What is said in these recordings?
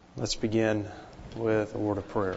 Let's begin with a word of prayer.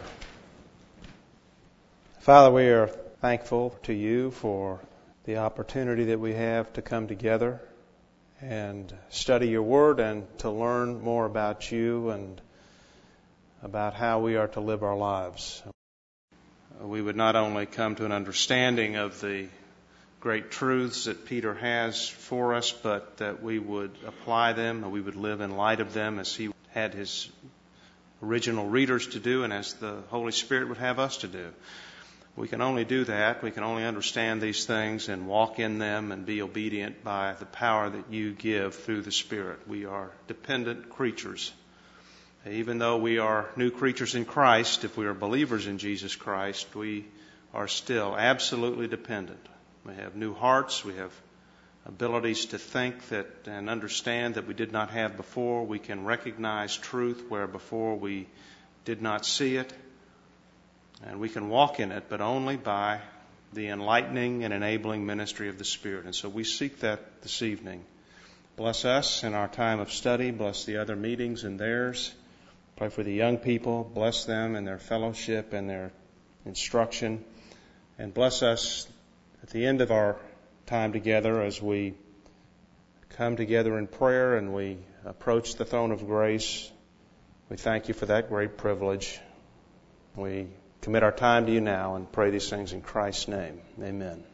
Father, we are thankful to you for the opportunity that we have to come together and study your word and to learn more about you and about how we are to live our lives. We would not only come to an understanding of the great truths that Peter has for us, but that we would apply them and we would live in light of them as he had his original readers to do and as the Holy Spirit would have us to do. We can only do that. We can only understand these things and walk in them and be obedient by the power that you give through the Spirit. We are dependent creatures. Even though we are new creatures in Christ, if we are believers in Jesus Christ, we are still absolutely dependent. We have new hearts. We have abilities to think that and understand that we did not have before. We can recognize truth where before we did not see it. And we can walk in it, but only by the enlightening and enabling ministry of the Spirit. And so we seek that this evening. Bless us in our time of study. Bless the other meetings and theirs. Pray for the young people. Bless them in their fellowship and their instruction. And bless us at the end of our time together as we come together in prayer and we approach the throne of grace. We thank you for that great privilege. We commit our time to you now and pray these things in Christ's name. Amen.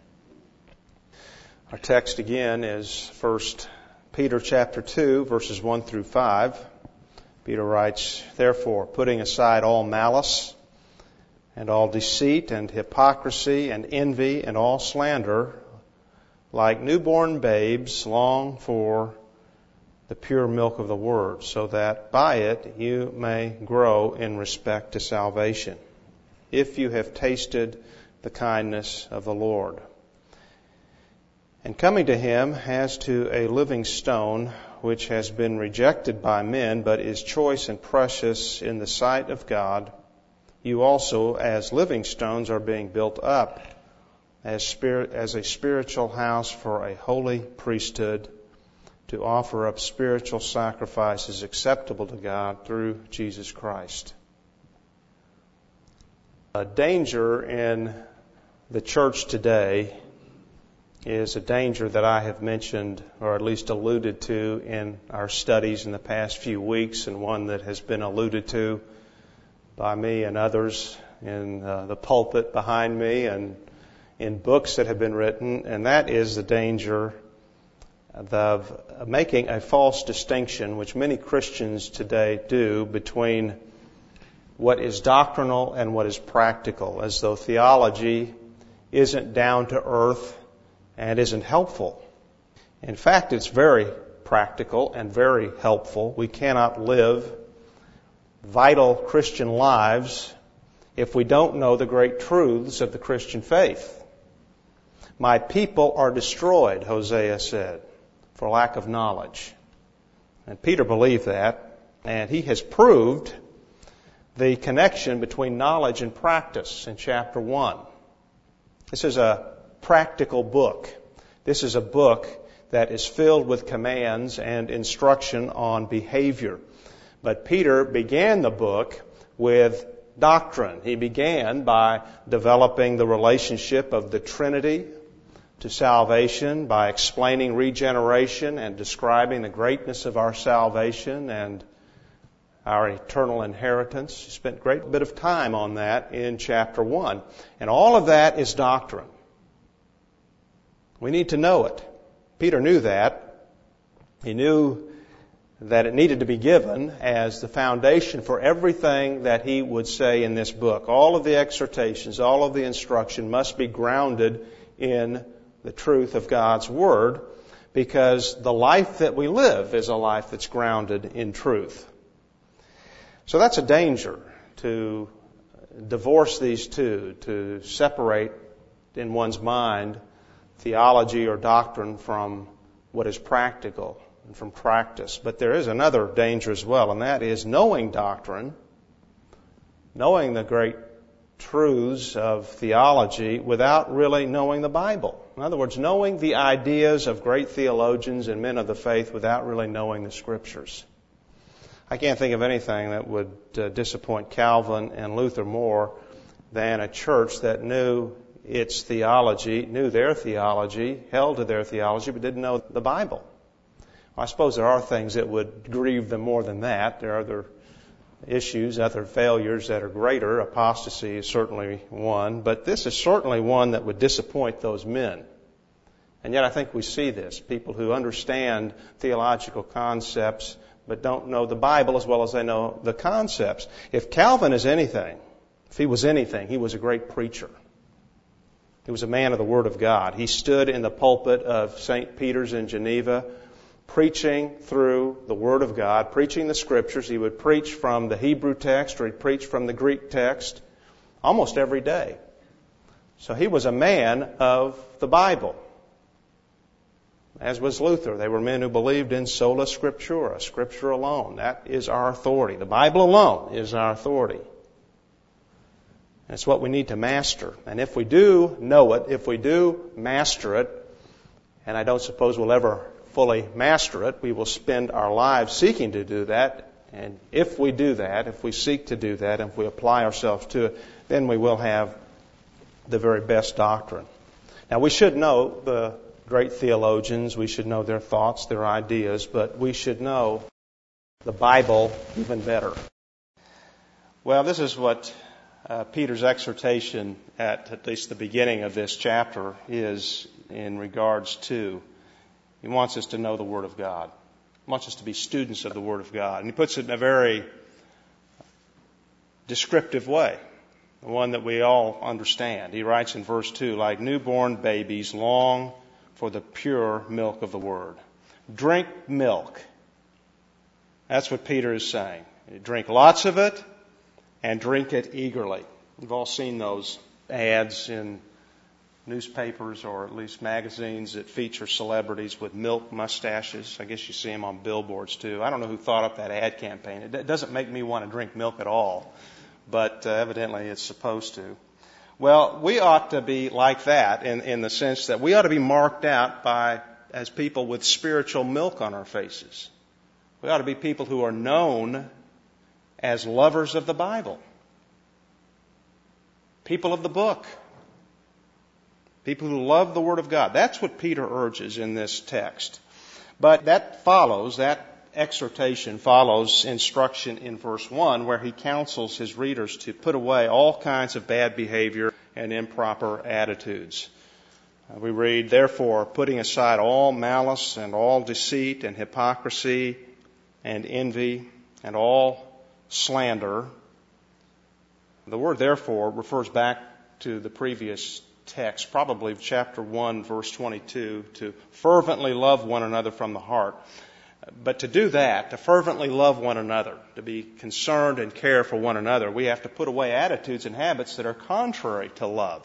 Our text again is 1 Peter chapter 2, verses 1 through 5. Peter writes, "Therefore, putting aside all malice and all deceit and hypocrisy and envy and all slander, like newborn babes, long for the pure milk of the Word, so that by it you may grow in respect to salvation, if you have tasted the kindness of the Lord. And coming to Him as to a living stone, which has been rejected by men, but is choice and precious in the sight of God, you also, as living stones, are being built up as a spiritual house for a holy priesthood, to offer up spiritual sacrifices acceptable to God through Jesus Christ." A danger in the church today is a danger that I have mentioned, or at least alluded to, in our studies in the past few weeks, and one that has been alluded to by me and others in the pulpit behind me and in books that have been written, and that is the danger of making a false distinction, which many Christians today do, between what is doctrinal and what is practical, as though theology isn't down to earth and isn't helpful. In fact, it's very practical and very helpful. We cannot live vital Christian lives if we don't know the great truths of the Christian faith. "My people are destroyed," Hosea said, "for lack of knowledge." And Peter believed that, and he has proved the connection between knowledge and practice in chapter 1. This is a practical book. This is a book that is filled with commands and instruction on behavior. But Peter began the book with doctrine. He began by developing the relationship of the Trinity to salvation, by explaining regeneration and describing the greatness of our salvation and our eternal inheritance. He spent a great bit of time on that in chapter 1. And all of that is doctrine. We need to know it. Peter knew that. He knew that it needed to be given as the foundation for everything that he would say in this book. All of the exhortations, all of the instruction must be grounded in the truth of God's Word, because the life that we live is a life that's grounded in truth. So that's a danger, to divorce these two, to separate in one's mind theology or doctrine from what is practical and from practice. But there is another danger as well, and that is knowing doctrine, knowing the great truths of theology without really knowing the Bible. In other words, knowing the ideas of great theologians and men of the faith without really knowing the Scriptures. I can't think of anything that would disappoint Calvin and Luther more than a church that knew its theology, knew their theology, held to their theology, but didn't know the Bible. Well, I suppose there are things that would grieve them more than that. There are other issues, other failures that are greater. Apostasy is certainly one, but this is certainly one that would disappoint those men. And yet I think we see this. People who understand theological concepts but don't know the Bible as well as they know the concepts. If Calvin is anything, if he was anything, he was a great preacher. He was a man of the Word of God. He stood in the pulpit of St. Peter's in Geneva, preaching through the Word of God, preaching the Scriptures. He would preach from the Hebrew text or he'd preach from the Greek text almost every day. So he was a man of the Bible. As was Luther. They were men who believed in sola scriptura, Scripture alone. That is our authority. The Bible alone is our authority. And it's what we need to master. And if we do know it, if we do master it, and I don't suppose we'll ever fully master it, we will spend our lives seeking to do that. And if we do that, if we seek to do that, if we apply ourselves to it, then we will have the very best doctrine. Now, we should know the great theologians, we should know their thoughts, their ideas, but we should know the Bible even better. Well, this is what Peter's exhortation at least the beginning of this chapter is in regards to. He wants us to know the Word of God. He wants us to be students of the Word of God. And he puts it in a very descriptive way, one that we all understand. He writes in verse 2, like newborn babies long for the pure milk of the Word. Drink milk. That's what Peter is saying. Drink lots of it and drink it eagerly. We've all seen those ads in newspapers or at least magazines that feature celebrities with milk mustaches. I guess you see them on billboards too. I don't know who thought up that ad campaign. It doesn't make me want to drink milk at all, but evidently it's supposed to. Well, we ought to be like that in the sense that we ought to be marked out as people with spiritual milk on our faces. We ought to be people who are known as lovers of the Bible. People of the book. People who love the Word of God. That's what Peter urges in this text. But that exhortation follows instruction in verse 1 where he counsels his readers to put away all kinds of bad behavior and improper attitudes. We read, therefore, putting aside all malice and all deceit and hypocrisy and envy and all slander. The word therefore refers back to the previous text, probably chapter 1, verse 22, to fervently love one another from the heart. But to do that, to fervently love one another, to be concerned and care for one another, we have to put away attitudes and habits that are contrary to love.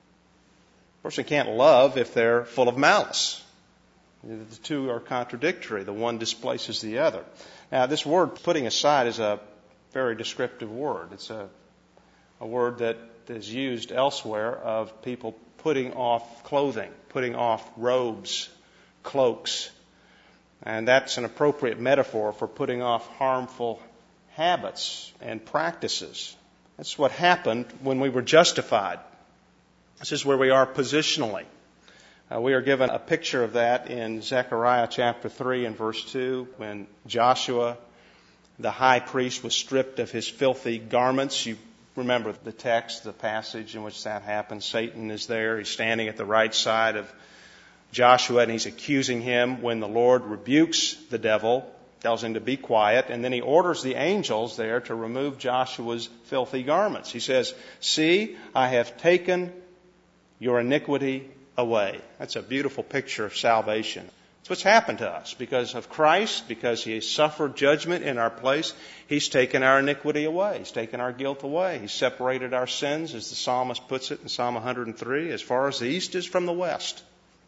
A person can't love if they're full of malice. The two are contradictory. The one displaces the other. Now, this word putting aside is a very descriptive word. It's a word that is used elsewhere of people putting off clothing, putting off robes, cloaks. And that's an appropriate metaphor for putting off harmful habits and practices. That's what happened when we were justified. This is where we are positionally. We are given a picture of that in Zechariah chapter 3 and verse 2 when Joshua, the high priest, was stripped of his filthy garments. You remember the text, the passage in which that happens. Satan is there. He's standing at the right side of Joshua, and he's accusing him when the Lord rebukes the devil, tells him to be quiet, and then he orders the angels there to remove Joshua's filthy garments. He says, see, I have taken your iniquity away. That's a beautiful picture of salvation. It's what's happened to us. Because of Christ, because He has suffered judgment in our place, He's taken our iniquity away. He's taken our guilt away. He's separated our sins, as the psalmist puts it in Psalm 103, as far as the east is from the west.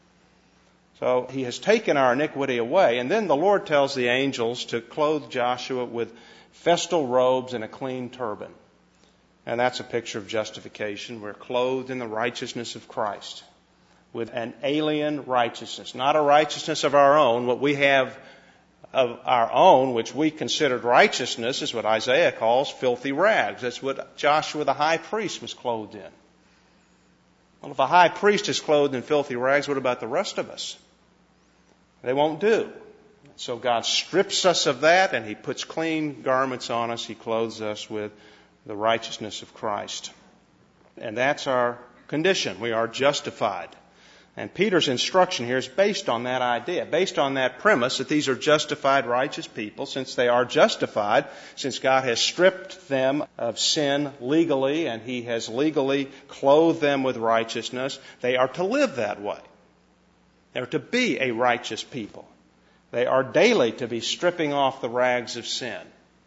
So He has taken our iniquity away. And then the Lord tells the angels to clothe Joshua with festal robes and a clean turban. And that's a picture of justification. We're clothed in the righteousness of Christ, with an alien righteousness, not a righteousness of our own, what we have of our own, which we considered righteousness, is what Isaiah calls filthy rags. That's what Joshua the high priest was clothed in. Well, if a high priest is clothed in filthy rags, what about the rest of us? They won't do. So God strips us of that, and He puts clean garments on us. He clothes us with the righteousness of Christ. And that's our condition. We are justified. And Peter's instruction here is based on that idea, based on that premise that these are justified, righteous people. Since they are justified, since God has stripped them of sin legally and He has legally clothed them with righteousness, they are to live that way. They are to be a righteous people. They are daily to be stripping off the rags of sin.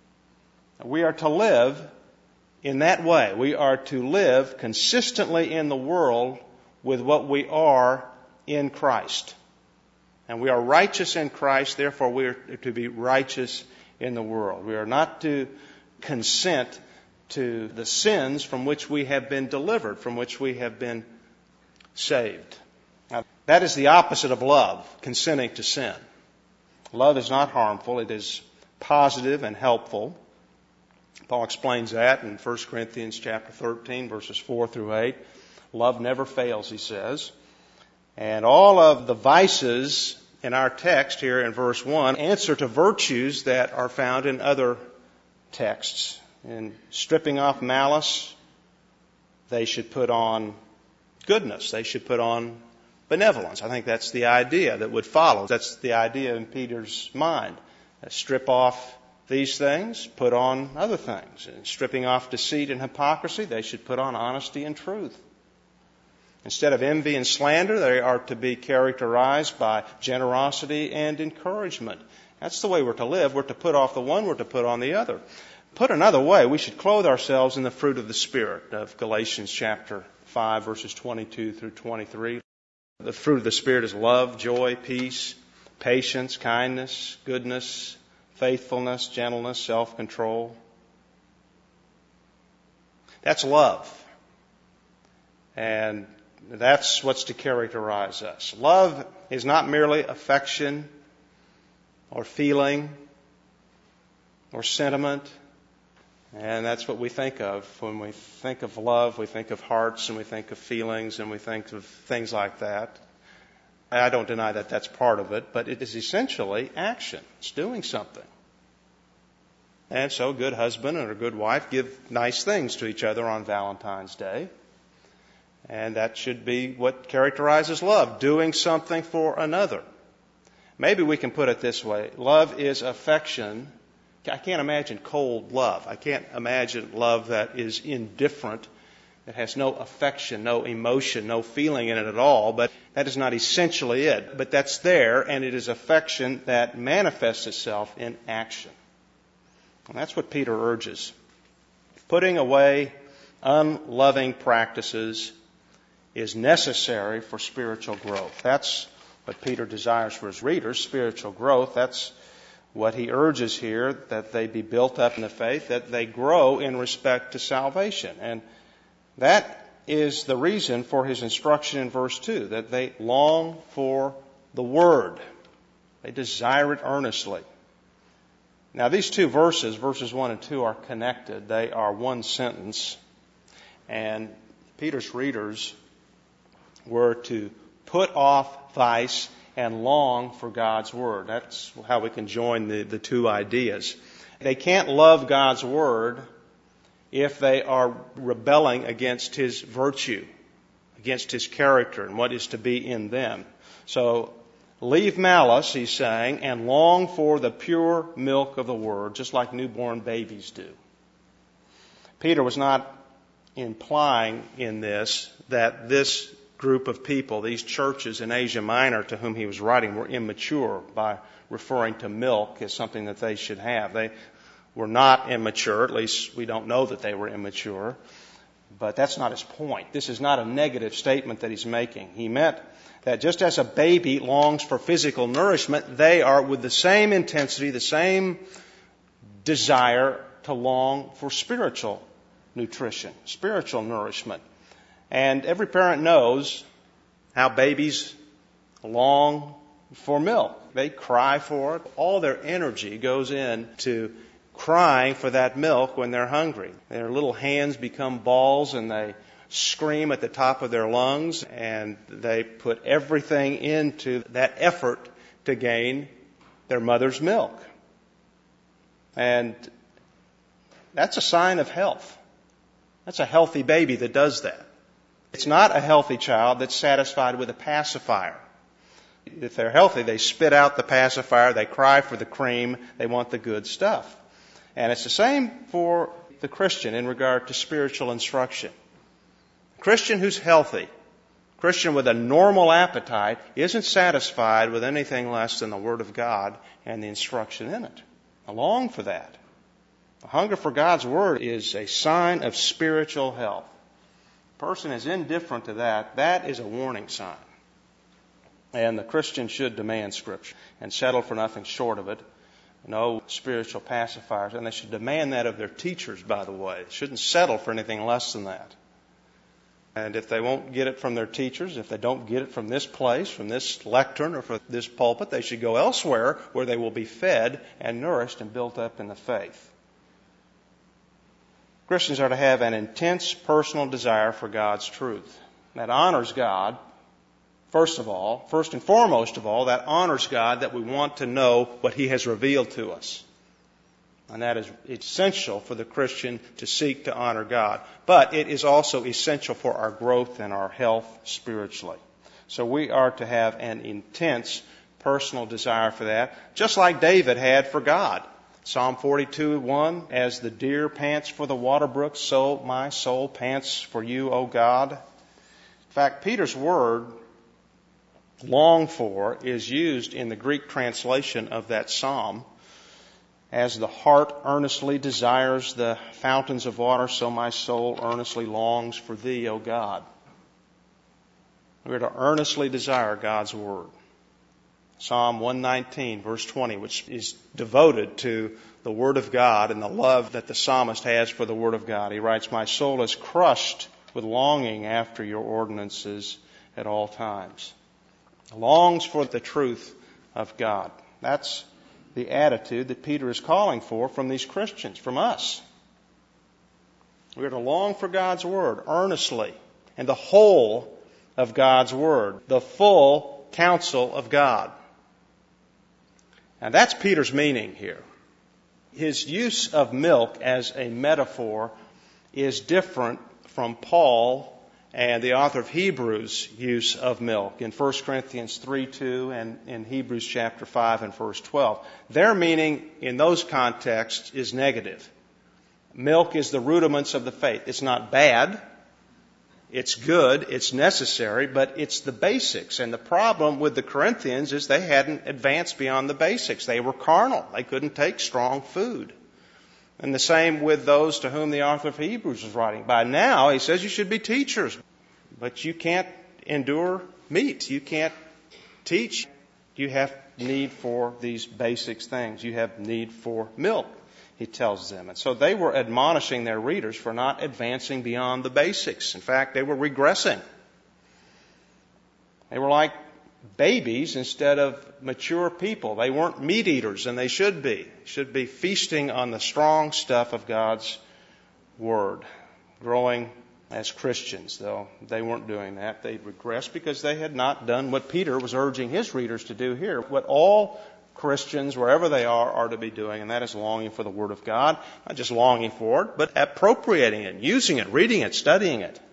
We are to live in that way. We are to live consistently in the world with what we are in Christ. And we are righteous in Christ, therefore we are to be righteous in the world. We are not to consent to the sins from which we have been delivered, from which we have been saved. Now, that is the opposite of love, consenting to sin. Love is not harmful, it is positive and helpful. Paul explains that in 1 Corinthians chapter 13, verses 4 through 8. Love never fails, he says. And all of the vices in our text here in verse 1 answer to virtues that are found in other texts. In stripping off malice, they should put on goodness. They should put on benevolence. I think that's the idea that would follow. That's the idea in Peter's mind. Strip off these things, put on other things. And stripping off deceit and hypocrisy, they should put on honesty and truth. Instead of envy and slander, they are to be characterized by generosity and encouragement. That's the way we're to live. We're to put off the one, we're to put on the other. Put another way, we should clothe ourselves in the fruit of the Spirit of Galatians chapter 5, verses 22 through 23. The fruit of the Spirit is love, joy, peace, patience, kindness, goodness, faithfulness, gentleness, self-control. That's love. And that's what's to characterize us. Love is not merely affection or feeling or sentiment. And that's what we think of. When we think of love, we think of hearts and we think of feelings and we think of things like that. I don't deny that that's part of it, but it is essentially action. It's doing something. And so a good husband and a good wife give nice things to each other on Valentine's Day. And that should be what characterizes love, doing something for another. Maybe we can put it this way. Love is affection. I can't imagine cold love. I can't imagine love that is indifferent, that has no affection, no emotion, no feeling in it at all. But that is not essentially it. But that's there, and it is affection that manifests itself in action. And that's what Peter urges. Putting away unloving practices is necessary for spiritual growth. That's what Peter desires for his readers, spiritual growth. That's what he urges here, that they be built up in the faith, that they grow in respect to salvation. And that is the reason for his instruction in verse 2, that they long for the Word. They desire it earnestly. Now these two verses, verses 1 and 2, are connected. They are one sentence. And Peter's readers were to put off vice and long for God's Word. That's how we can join the two ideas. They can't love God's Word if they are rebelling against His virtue, against His character and what is to be in them. So leave malice, he's saying, and long for the pure milk of the Word, just like newborn babies do. Peter was not implying in this that this group of people, these churches in Asia Minor to whom he was writing, were immature by referring to milk as something that they should have. They were not immature, at least we don't know that they were immature, but that's not his point. This is not a negative statement that he's making. He meant that just as a baby longs for physical nourishment, they are with the same intensity, the same desire to long for spiritual nutrition, spiritual nourishment. And every parent knows how babies long for milk. They cry for it. All their energy goes into crying for that milk when they're hungry. Their little hands become balls and they scream at the top of their lungs, and they put everything into that effort to gain their mother's milk. And that's a sign of health. That's a healthy baby that does that. It's not a healthy child that's satisfied with a pacifier. If they're healthy, they spit out the pacifier, they cry for the cream, they want the good stuff. And it's the same for the Christian in regard to spiritual instruction. A Christian who's healthy, a Christian with a normal appetite, isn't satisfied with anything less than the Word of God and the instruction in it. I long for that. The hunger for God's Word is a sign of spiritual health. If a person is indifferent to that, that is a warning sign. And the Christian should demand Scripture and settle for nothing short of it. No spiritual pacifiers. And they should demand that of their teachers, by the way. They shouldn't settle for anything less than that. And if they won't get it from their teachers, if they don't get it from this place, from this lectern, or from this pulpit, they should go elsewhere where they will be fed and nourished and built up in the faith. Christians are to have an intense personal desire for God's truth. That honors God, first and foremost of all, that honors God, that we want to know what He has revealed to us. And that is essential for the Christian to seek to honor God. But it is also essential for our growth and our health spiritually. So we are to have an intense personal desire for that, just like David had for God. Psalm 42:1, as the deer pants for the water brooks, so my soul pants for you, O God. In fact, Peter's word, long for, is used in the Greek translation of that psalm. As the heart earnestly desires the fountains of water, so my soul earnestly longs for thee, O God. We are to earnestly desire God's Word. Psalm 119, verse 20, which is devoted to the Word of God and the love that the psalmist has for the Word of God. He writes, my soul is crushed with longing after your ordinances at all times. Longs for the truth of God. That's the attitude that Peter is calling for from these Christians, from us. We are to long for God's Word earnestly, and the whole of God's Word, the full counsel of God. And that's Peter's meaning here. His use of milk as a metaphor is different from Paul and the author of Hebrews' use of milk in 1 Corinthians 3:2 and in Hebrews chapter 5 and verse 12. Their meaning in those contexts is negative. Milk is the rudiments of the faith. It's not bad. It's good. It's necessary, but it's the basics. And the problem with the Corinthians is they hadn't advanced beyond the basics. They were carnal. They couldn't take strong food. And the same with those to whom the author of Hebrews is writing. By now, he says you should be teachers, but you can't endure meat. You can't teach. You have need for these basic things. You have need for milk, he tells them. And so they were admonishing their readers for not advancing beyond the basics. In fact, they were regressing. They were like babies instead of mature people. They weren't meat eaters, and they should be. Should be feasting on the strong stuff of God's Word, growing as Christians, though they weren't doing that. They regressed because they had not done what Peter was urging his readers to do here, what all Christians, wherever they are to be doing, and that is longing for the Word of God. Not just longing for it, but appropriating it, using it, reading it, studying it.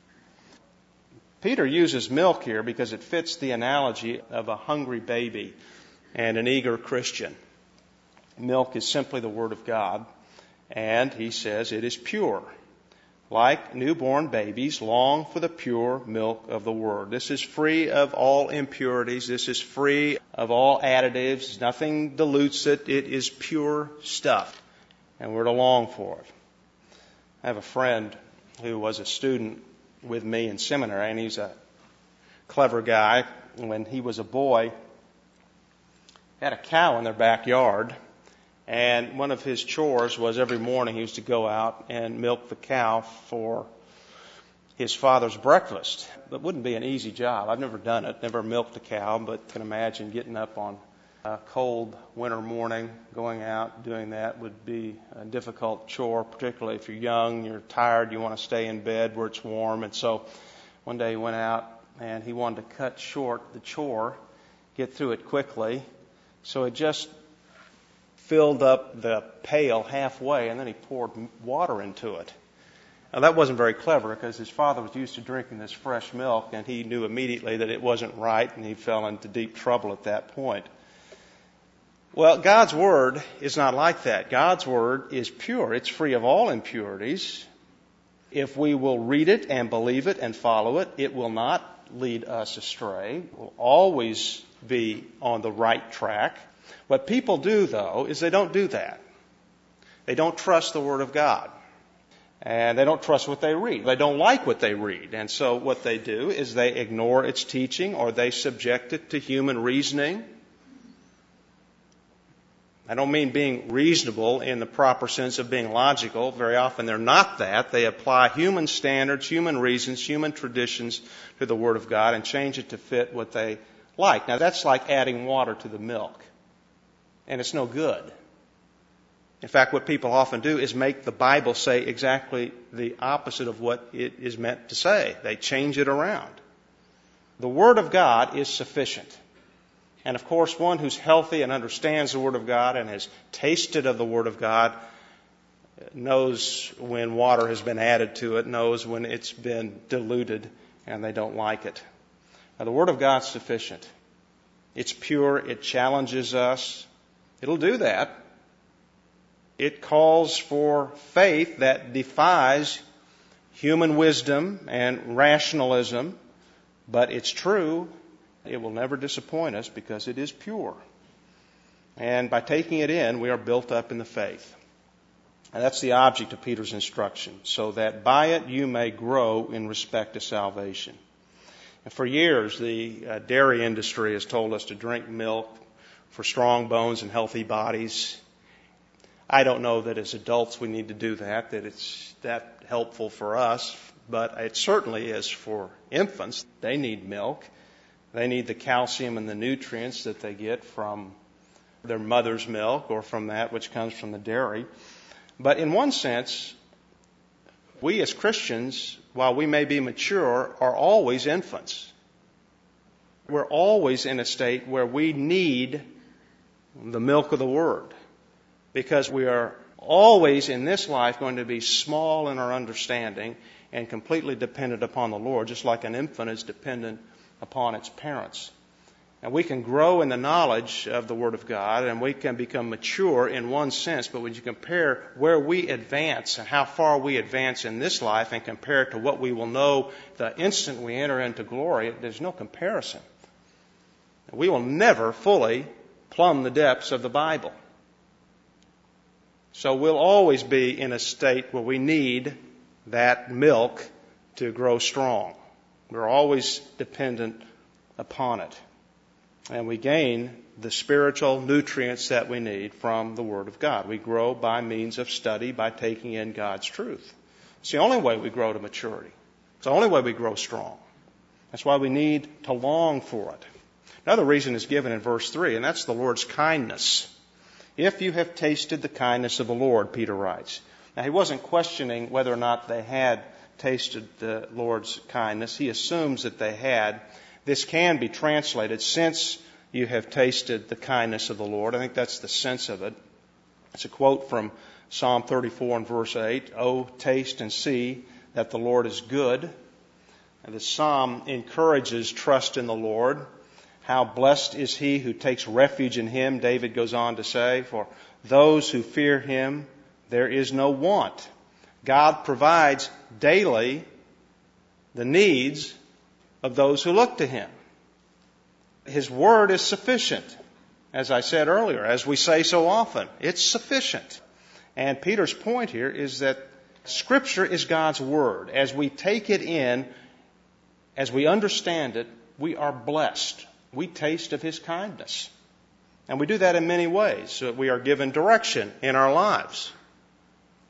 Peter uses milk here because it fits the analogy of a hungry baby and an eager Christian. Milk is simply the Word of God, and he says it is pure. Like newborn babies, long for the pure milk of the Word. This is free of all impurities. This is free of all additives. Nothing dilutes it. It is pure stuff, and we're to long for it. I have a friend who was a student with me in seminary, and he's a clever guy. When he was a boy, had a cow in their backyard, and one of his chores was every morning he used to go out and milk the cow for his father's breakfast. It wouldn't be an easy job. I've never done it, never milked a cow, but can imagine getting up on a cold winter morning, going out, doing that would be a difficult chore, particularly if you're young, you're tired, you want to stay in bed where it's warm. And so one day he went out and he wanted to cut short the chore, get through it quickly. So it just filled up the pail halfway, and then he poured water into it. Now, that wasn't very clever because his father was used to drinking this fresh milk, and he knew immediately that it wasn't right, and he fell into deep trouble at that point. Well, God's Word is not like that. God's Word is pure. It's free of all impurities. If we will read it and believe it and follow it, it will not lead us astray. It will always be on the right track. What people do, though, is they don't do that. They don't trust the Word of God. And they don't trust what they read. They don't like what they read. And so what they do is they ignore its teaching, or they subject it to human reasoning. I don't mean being reasonable in the proper sense of being logical. Very often they're not that. They apply human standards, human reasons, human traditions to the Word of God and change it to fit what they like. Now, that's like adding water to the milk. And it's no good. In fact, what people often do is make the Bible say exactly the opposite of what it is meant to say. They change it around. The Word of God is sufficient. And of course, one who's healthy and understands the Word of God and has tasted of the Word of God knows when water has been added to it, knows when it's been diluted and they don't like it. Now, the Word of God's sufficient. It's pure. It challenges us. It'll do that. It calls for faith that defies human wisdom and rationalism, but it's true. It will never disappoint us because it is pure. And by taking it in, we are built up in the faith. And that's the object of Peter's instruction, so that by it you may grow in respect to salvation. And for years, the dairy industry has told us to drink milk for strong bones and healthy bodies. I don't know that as adults we need to do that it's that helpful for us, but it certainly is for infants. They need milk. They need the calcium and the nutrients that they get from their mother's milk or from that which comes from the dairy. But in one sense, we as Christians, while we may be mature, are always infants. We're always in a state where we need the milk of the Word, because we are always in this life going to be small in our understanding and completely dependent upon the Lord, just like an infant is dependent upon its parents. And we can grow in the knowledge of the Word of God, and we can become mature in one sense, but when you compare where we advance and how far we advance in this life and compare it to what we will know the instant we enter into glory, there's no comparison. We will never fully plumb the depths of the Bible. So we'll always be in a state where we need that milk to grow strong. We're always dependent upon it. And we gain the spiritual nutrients that we need from the Word of God. We grow by means of study, by taking in God's truth. It's the only way we grow to maturity. It's the only way we grow strong. That's why we need to long for it. Another reason is given in verse 3, and that's the Lord's kindness. If you have tasted the kindness of the Lord, Peter writes. Now, he wasn't questioning whether or not they had tasted the Lord's kindness. He assumes that they had. This can be translated, since you have tasted the kindness of the Lord. I think that's the sense of it. It's a quote from Psalm 34 and verse 8. Oh, taste and see that the Lord is good. And the psalm encourages trust in the Lord. How blessed is he who takes refuge in him, David goes on to say. For those who fear him, there is no want. God provides daily the needs of those who look to him. His word is sufficient. As I said earlier, as we say so often, it's sufficient. And Peter's point here is that Scripture is God's word. As we take it in, as we understand it, we are blessed. We taste of his kindness. And we do that in many ways. So we are given direction in our lives.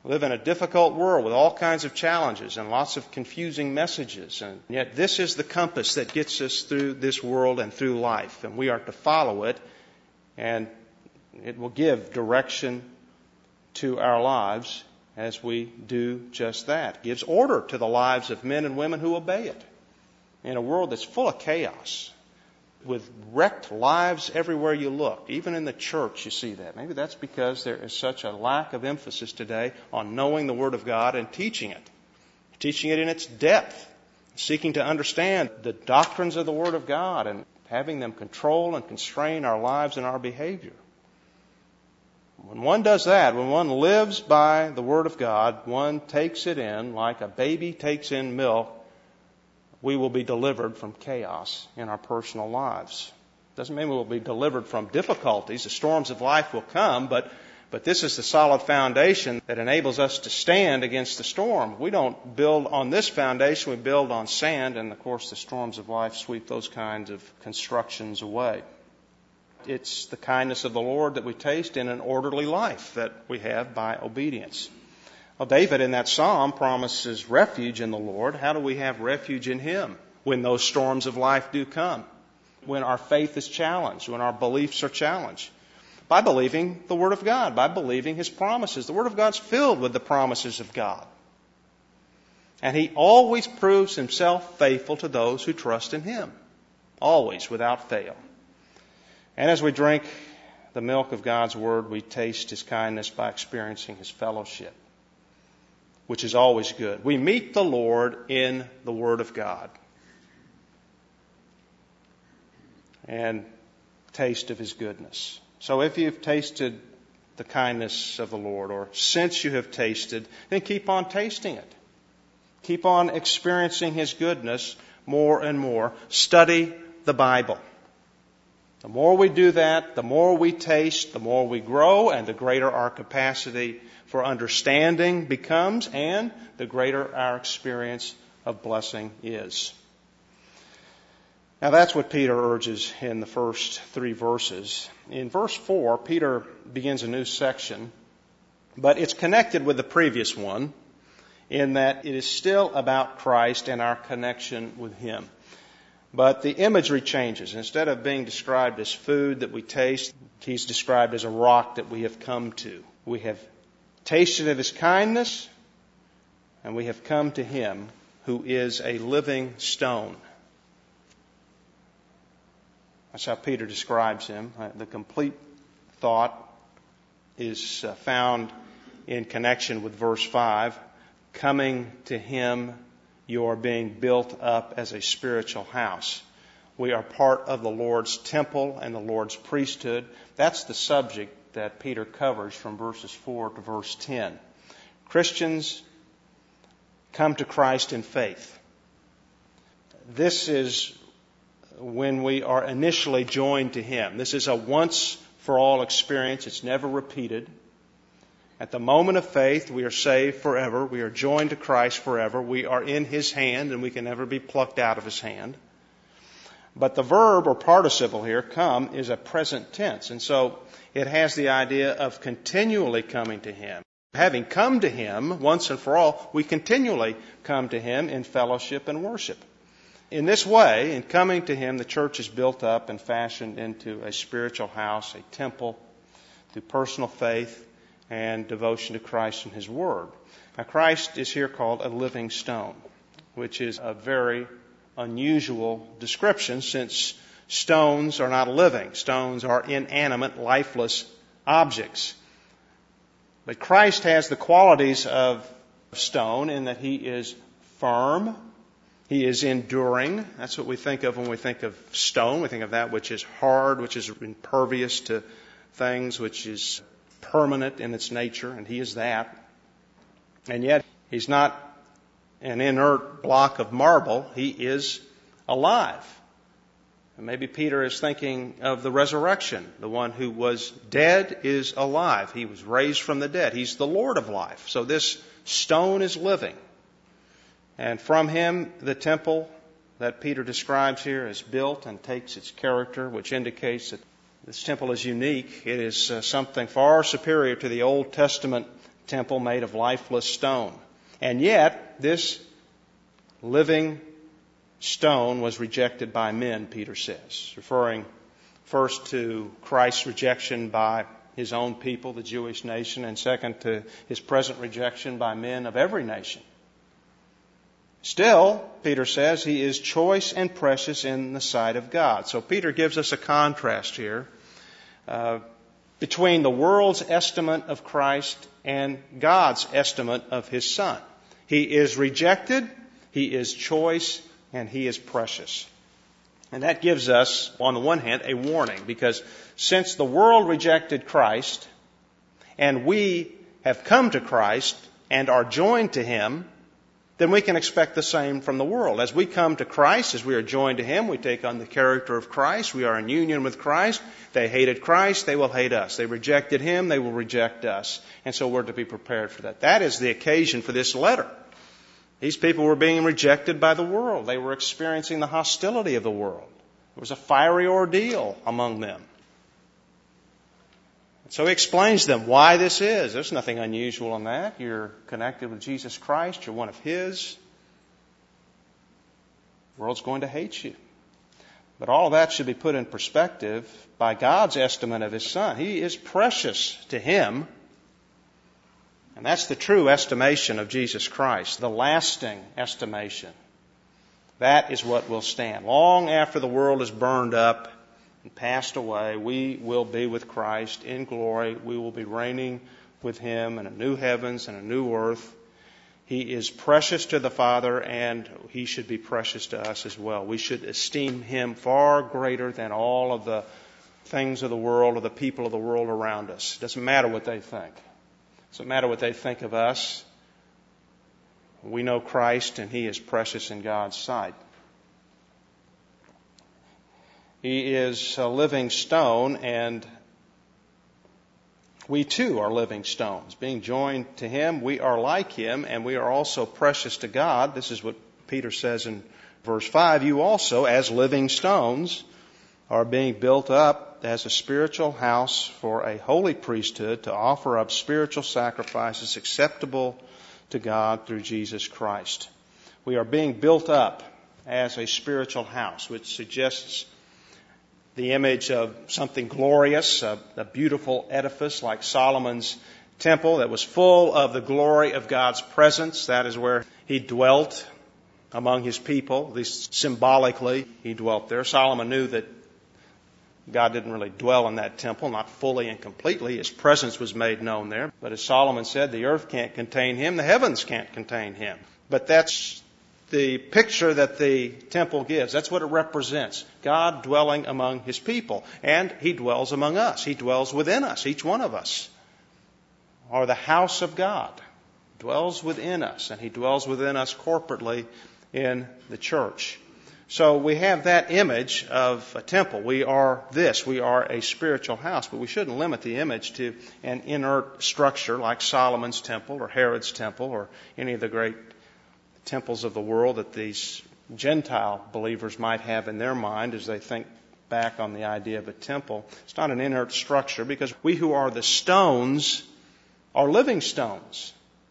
We live in a difficult world with all kinds of challenges and lots of confusing messages. And yet this is the compass that gets us through this world and through life. And we are to follow it, and it will give direction to our lives as we do just that. It gives order to the lives of men and women who obey it. In a world that's full of chaos, with wrecked lives everywhere you look. Even in the church you see that. Maybe that's because there is such a lack of emphasis today on knowing the Word of God and teaching it. Teaching it in its depth. Seeking to understand the doctrines of the Word of God and having them control and constrain our lives and our behavior. When one does that, when one lives by the Word of God, one takes it in like a baby takes in milk, we will be delivered from chaos in our personal lives. Doesn't mean we will be delivered from difficulties. The storms of life will come, but this is the solid foundation that enables us to stand against the storm. We don't build on this foundation, we build on sand, and of course the storms of life sweep those kinds of constructions away. It's the kindness of the Lord that we taste in an orderly life that we have by obedience. Well, David in that psalm promises refuge in the Lord. How do we have refuge in Him when those storms of life do come? When our faith is challenged, when our beliefs are challenged? By believing the Word of God, by believing His promises. The Word of God's filled with the promises of God. And He always proves Himself faithful to those who trust in Him. Always, without fail. And as we drink the milk of God's Word, we taste His kindness by experiencing His fellowship, which is always good. We meet the Lord in the Word of God and taste of His goodness. So if you've tasted the kindness of the Lord, or since you have tasted, then keep on tasting it. Keep on experiencing His goodness more and more. Study the Bible. The more we do that, the more we taste, the more we grow, and the greater our capacity for understanding becomes, and the greater our experience of blessing is. Now that's what Peter urges in the first 3 verses. In verse 4, Peter begins a new section, but it's connected with the previous one in that it is still about Christ and our connection with Him. But the imagery changes. Instead of being described as food that we taste, he's described as a rock that we have come to. We have tasted of His kindness, and we have come to Him who is a living stone. That's how Peter describes Him. The complete thought is found in connection with verse 5. Coming to Him, you are being built up as a spiritual house. We are part of the Lord's temple and the Lord's priesthood. That's the subject that Peter covers from verses 4 to verse 10. Christians come to Christ in faith. This is when we are initially joined to Him. This is a once-for-all experience. It's never repeated. At the moment of faith, we are saved forever. We are joined to Christ forever. We are in His hand, and we can never be plucked out of His hand. But the verb or participle here, come, is a present tense. And so it has the idea of continually coming to Him. Having come to Him once and for all, we continually come to Him in fellowship and worship. In this way, in coming to Him, the church is built up and fashioned into a spiritual house, a temple, through personal faith and devotion to Christ and His Word. Now, Christ is here called a living stone, which is a very unusual description since stones are not living. Stones are inanimate, lifeless objects. But Christ has the qualities of stone in that He is firm, He is enduring. That's what we think of when we think of stone. We think of that which is hard, which is impervious to things, which is permanent in its nature, and He is that. And yet, He's not an inert block of marble. He is alive. And maybe Peter is thinking of the resurrection. The one who was dead is alive. He was raised from the dead. He's the Lord of life. So this stone is living. And from Him, the temple that Peter describes here is built and takes its character, which indicates that this temple is unique. It is something far superior to the Old Testament temple made of lifeless stone. And yet, this living stone was rejected by men, Peter says, referring first to Christ's rejection by his own people, the Jewish nation, and second to his present rejection by men of every nation. Still, Peter says, he is choice and precious in the sight of God. So Peter gives us a contrast here between the world's estimate of Christ and God's estimate of his Son. He is rejected, he is choice, and he is precious. And that gives us, on the one hand, a warning, because since the world rejected Christ, and we have come to Christ and are joined to him, then we can expect the same from the world. As we come to Christ, as we are joined to him, we take on the character of Christ. We are in union with Christ. They hated Christ, they will hate us. They rejected him, they will reject us. And so we're to be prepared for that. That is the occasion for this letter. These people were being rejected by the world. They were experiencing the hostility of the world. It was a fiery ordeal among them. So he explains to them why this is. There's nothing unusual in that. You're connected with Jesus Christ. You're one of his. The world's going to hate you. But all of that should be put in perspective by God's estimate of his Son. He is precious to him. And that's the true estimation of Jesus Christ, the lasting estimation. That is what will stand. Long after the world is burned up and passed away, we will be with Christ in glory. We will be reigning with him in a new heavens and a new earth. He is precious to the Father, and he should be precious to us as well. We should esteem him far greater than all of the things of the world or the people of the world around us. It doesn't matter what they think. It doesn't matter what they think of us. We know Christ, and he is precious in God's sight. He is a living stone, and we too are living stones. Being joined to him, we are like him, and we are also precious to God. This is what Peter says in verse 5. You also, as living stones, are being built up as a spiritual house for a holy priesthood to offer up spiritual sacrifices acceptable to God through Jesus Christ. We are being built up as a spiritual house, which suggests the image of something glorious, a beautiful edifice like Solomon's temple that was full of the glory of God's presence. That is where he dwelt among his people. At least symbolically, he dwelt there. Solomon knew that God didn't really dwell in that temple, not fully and completely. His presence was made known there. But as Solomon said, the earth can't contain him, the heavens can't contain him. But that's the picture that the temple gives. That's what it represents. God dwelling among his people. And he dwells among us. He dwells within us, each one of us. Or the house of God dwells within us. And he dwells within us corporately in the church. So we have that image of a temple. We are this. We are a spiritual house. But we shouldn't limit the image to an inert structure like Solomon's temple or Herod's temple or any of the great temples of the world that these Gentile believers might have in their mind as they think back on the idea of a temple. It's not an inert structure, because we who are the stones are living stones.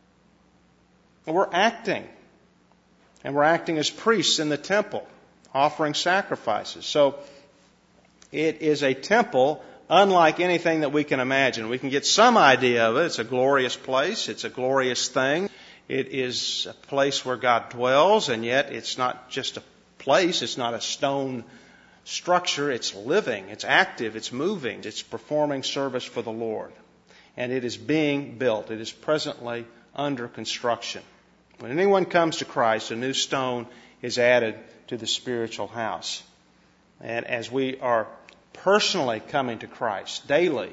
And we're acting. And we're acting as priests in the temple, offering sacrifices. So it is a temple unlike anything that we can imagine. We can get some idea of it. It's a glorious place. It's a glorious thing. It is a place where God dwells, and yet it's not just a place. It's not a stone structure. It's living. It's active. It's moving. It's performing service for the Lord. And it is being built. It is presently under construction. When anyone comes to Christ, a new stone is added to the spiritual house. And as we are personally coming to Christ daily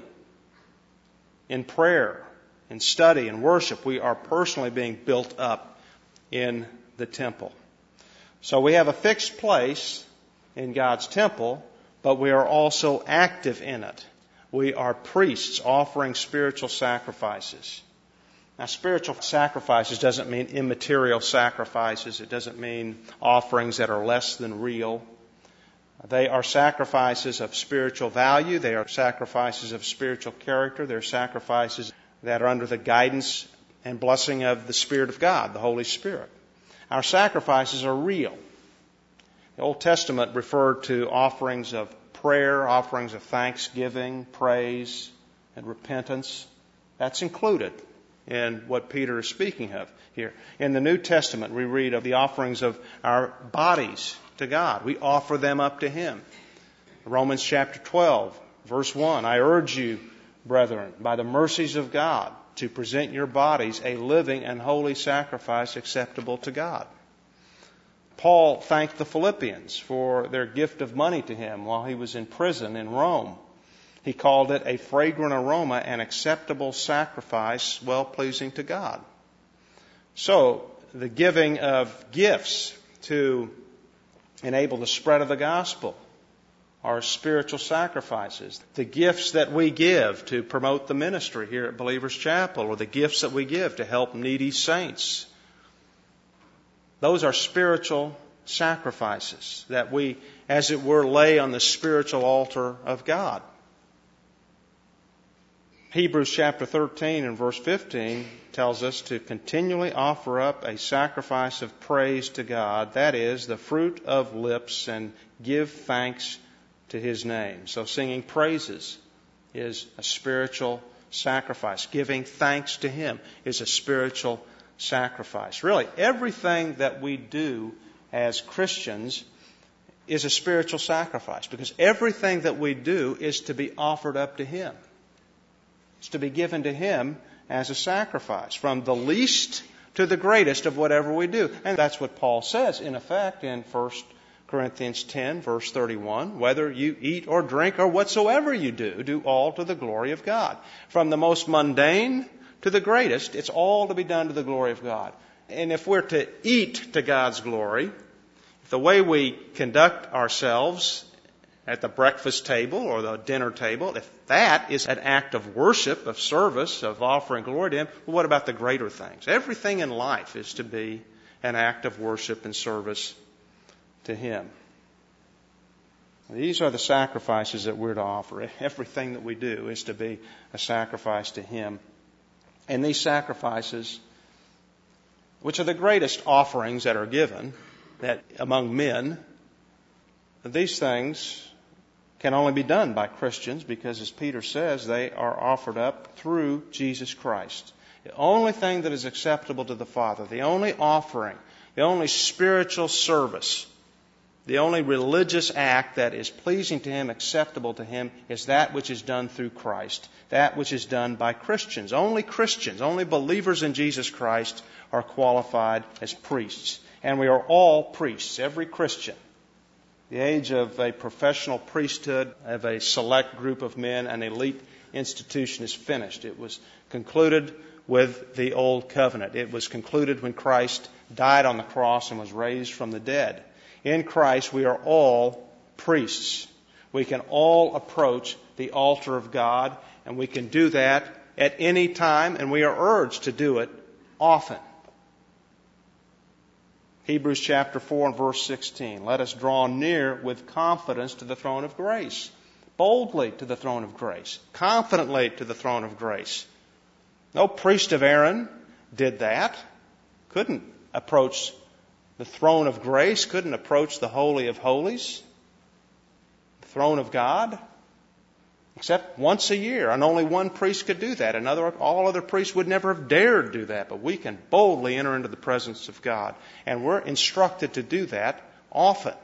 in prayer, in study and worship, we are personally being built up in the temple. So we have a fixed place in God's temple, but we are also active in it. We are priests offering spiritual sacrifices. Now, spiritual sacrifices doesn't mean immaterial sacrifices. It doesn't mean offerings that are less than real. They are sacrifices of spiritual value. They are sacrifices of spiritual character. They're sacrifices that are under the guidance and blessing of the Spirit of God, the Holy Spirit. Our sacrifices are real. The Old Testament referred to offerings of prayer, offerings of thanksgiving, praise, and repentance. That's included in what Peter is speaking of here. In the New Testament, we read of the offerings of our bodies to God. We offer them up to Him. Romans chapter 12, verse 1, I urge you, brethren, by the mercies of God, to present your bodies a living and holy sacrifice acceptable to God. Paul thanked the Philippians for their gift of money to him while he was in prison in Rome. He called it a fragrant aroma, an acceptable sacrifice, well-pleasing to God. So, the giving of gifts to enable the spread of the gospel are spiritual sacrifices. The gifts that we give to promote the ministry here at Believers Chapel, or the gifts that we give to help needy saints, those are spiritual sacrifices that we, as it were, lay on the spiritual altar of God. Hebrews chapter 13 and verse 15 tells us to continually offer up a sacrifice of praise to God, that is, the fruit of lips, and give thanks to His name. So singing praises is a spiritual sacrifice. Giving thanks to Him is a spiritual sacrifice. Really, everything that we do as Christians is a spiritual sacrifice, because everything that we do is to be offered up to Him. It's to be given to Him as a sacrifice, from the least to the greatest of whatever we do. And that's what Paul says, in effect, in 1 Corinthians 10, verse 31, whether you eat or drink or whatsoever you do all to the glory of God. From the most mundane to the greatest, it's all to be done to the glory of God. And if we're to eat to God's glory, if the way we conduct ourselves at the breakfast table or the dinner table, if that is an act of worship, of service, of offering glory to Him, well, what about the greater things? Everything in life is to be an act of worship and service to Him. These are the sacrifices that we're to offer. Everything that we do is to be a sacrifice to Him. And these sacrifices, which are the greatest offerings that are given that among men, these things can only be done by Christians, because, as Peter says, they are offered up through Jesus Christ. The only thing that is acceptable to the Father, the only offering, the only spiritual service, the only religious act that is pleasing to Him, acceptable to Him, is that which is done through Christ, that which is done by Christians. Only Christians, only believers in Jesus Christ are qualified as priests. And we are all priests, every Christian. The age of a professional priesthood, of a select group of men, an elite institution, is finished. It was concluded with the Old Covenant. It was concluded when Christ died on the cross and was raised from the dead. In Christ, we are all priests. We can all approach the altar of God, and we can do that at any time, and we are urged to do it often. Hebrews chapter 4 and verse 16. Let us draw near with confidence to the throne of grace. Boldly to the throne of grace. Confidently to the throne of grace. No priest of Aaron did that. Couldn't approach the throne of grace. Couldn't approach the Holy of Holies. The throne of God. Except once a year. And only one priest could do that. All other priests would never have dared do that. But we can boldly enter into the presence of God. And we're instructed to do that often.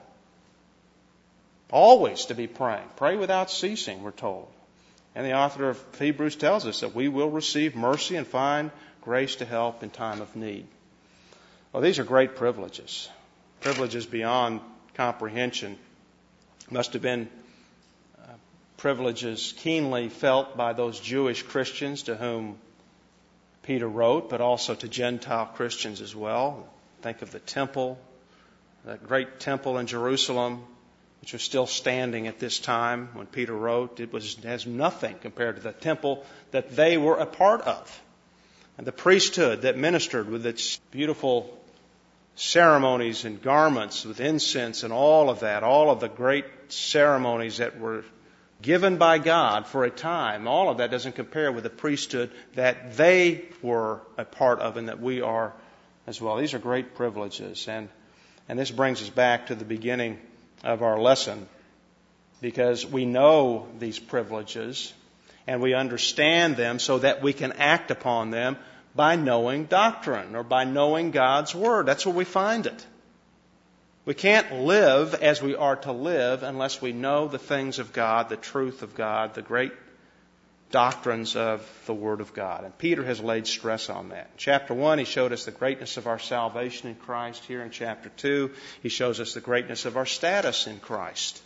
Always to be praying. Pray without ceasing, we're told. And the author of Hebrews tells us that we will receive mercy and find grace to help in time of need. Well, these are great privileges. Privileges beyond comprehension. Must have been privileges keenly felt by those Jewish Christians to whom Peter wrote, but also to Gentile Christians as well. Think of the temple, that great temple in Jerusalem, which was still standing at this time when Peter wrote. It has nothing compared to the temple that they were a part of. And the priesthood that ministered with its beautiful ceremonies and garments with incense and all of that, all of the great ceremonies that were given by God for a time. All of that doesn't compare with the priesthood that they were a part of and that we are as well. These are great privileges. And this brings us back to the beginning of our lesson, because we know these privileges and we understand them so that we can act upon them by knowing doctrine or by knowing God's Word. That's where we find it. We can't live as we are to live unless we know the things of God, the truth of God, the great doctrines of the Word of God. And Peter has laid stress on that. In chapter 1, he showed us the greatness of our salvation in Christ. Here in chapter 2, he shows us the greatness of our status in Christ.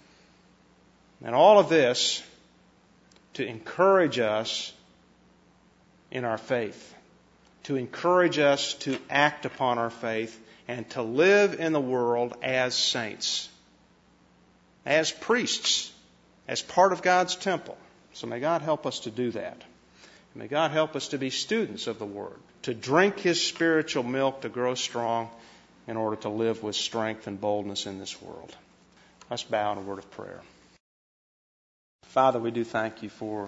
And all of this to encourage us in our faith, to encourage us to act upon our faith and to live in the world as saints, as priests, as part of God's temple. So may God help us to do that. May God help us to be students of the Word, to drink His spiritual milk, to grow strong in order to live with strength and boldness in this world. Let's bow in a word of prayer. Father, we do thank You for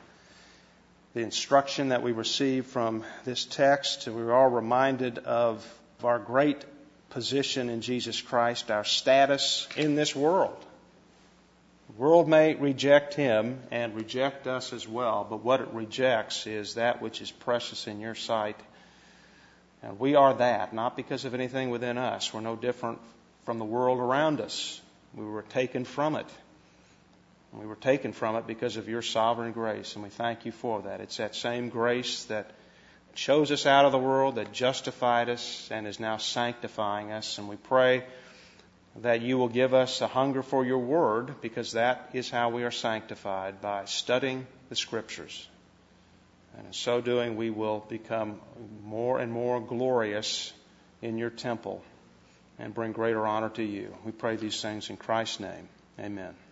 the instruction that we receive from this text. We're all reminded of our great position in Jesus Christ, our status in this world. The world may reject Him and reject us as well, but what it rejects is that which is precious in Your sight. And we are that, not because of anything within us. We're no different from the world around us. We were taken from it. We were taken from it because of Your sovereign grace, and we thank You for that. It's that same grace that chose us out of the world, that justified us, and is now sanctifying us. And we pray that You will give us a hunger for Your Word, because that is how we are sanctified, by studying the Scriptures. And in so doing, we will become more and more glorious in Your temple and bring greater honor to You. We pray these things in Christ's name. Amen.